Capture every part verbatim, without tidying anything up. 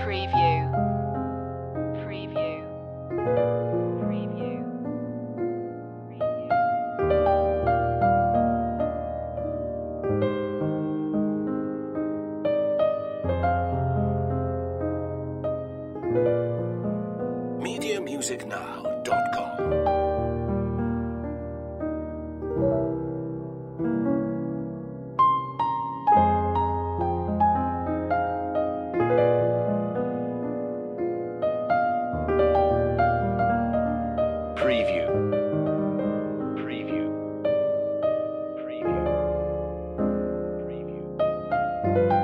Preview. Preview. Preview. media music now dot com. Preview. Preview. Preview. Preview.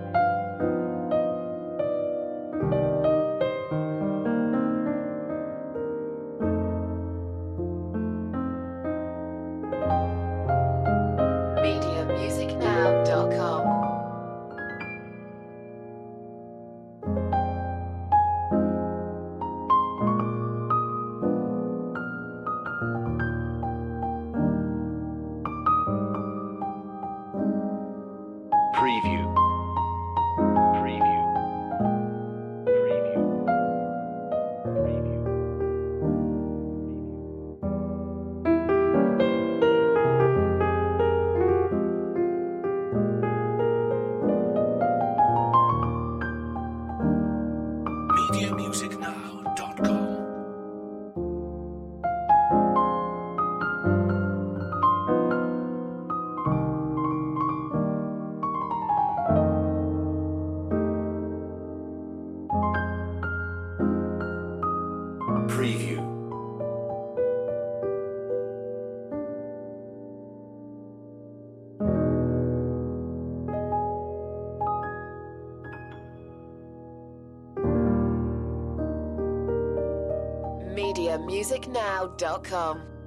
media music now dot com. Preview. Preview. Preview. Preview. media music now dot com. Preview. media music now dot com.